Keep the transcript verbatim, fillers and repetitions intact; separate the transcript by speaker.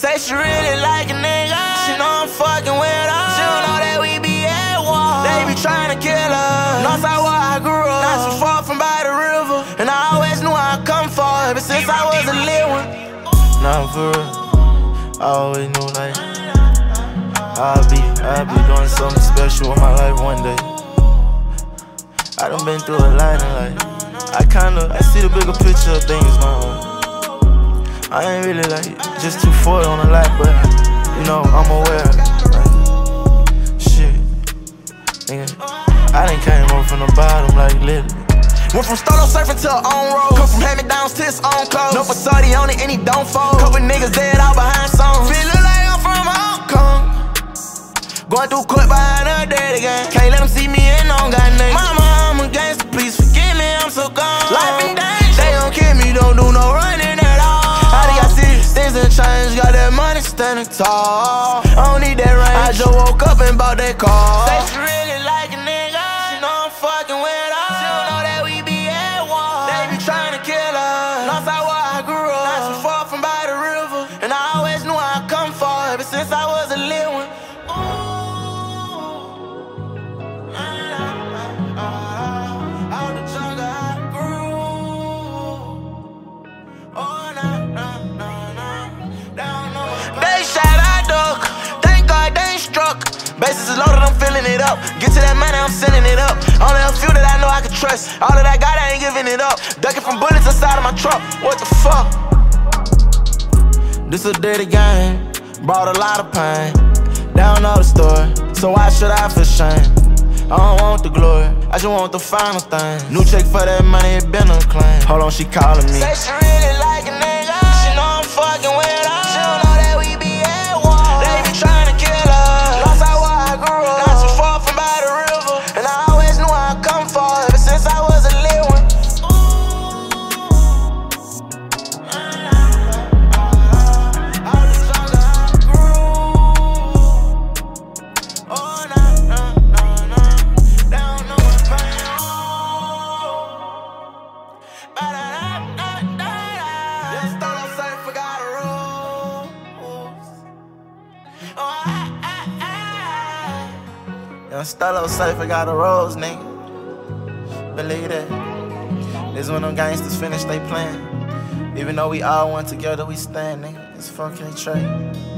Speaker 1: Say she really like a nigga. She know I'm fucking with her. She don't know that we be at war. They be trying to kill her. Northside where I grew up, not so far from by the river. And I always knew I'd come for it, but since I was a little one. Nah, for real, I always knew like I'll be, I'll be doing something special with my life one day. I done been through a lot and like I kinda, I see the bigger picture of things now. I ain't really like just too forward on a lot, but you know, I'm aware. Like, shit, nigga, I done came up from the bottom, like literally. Went from start-up surfing to her own road. Come from hand-me-downs to his own clothes. No facade on it and he don't fold. Couple niggas dead out behind songs. Feelin' like I'm from Hong Kong. Going through court behind her dead again. Can't let them see me and I don't got nothing. Mama, I'm a gangster, please forgive me, I'm so gone. Life in danger, they don't kill me, don't do no running at all. How do y'all see things done changed? Got that money standing tall. I don't need that range, I just woke up and bought that car. Say she really like a nigga. She know I'm fucking with her. She don't know that we be at war. They be trying to kill her. Northside where I grew up, not so far from by the river. And I always knew I'd come for it, but since I was a little one. Bases is loaded, I'm filling it up. Get to that money, I'm sending it up. Only a few that I know I can trust. All that I got, I ain't giving it up. Ducking from bullets inside of my truck. What the fuck? This a dirty game. Brought a lot of pain. They don't know the story, so why should I feel shame? I don't want the glory, I just want the final thing. New check for that money, it been a claim. Hold on, she calling me. Say she really like a nigga. She know I'm fucking with her. She don't know that we be at war. They be trying to kill her. Not too far from by the river. And I always knew I'd come for it, ever since I was a little one. All the stronger I grew. Oh, nah, nah, nah, nah. They don't know what pain is. Ba-da-da-da-da-da. Just thought I said forgot the rules. Oh, I Young Stella Cypher got a rose, nigga. Believe that. This when them gangsters finish they plan. Even though we all went together, we stand, nigga. It's fucking Trey.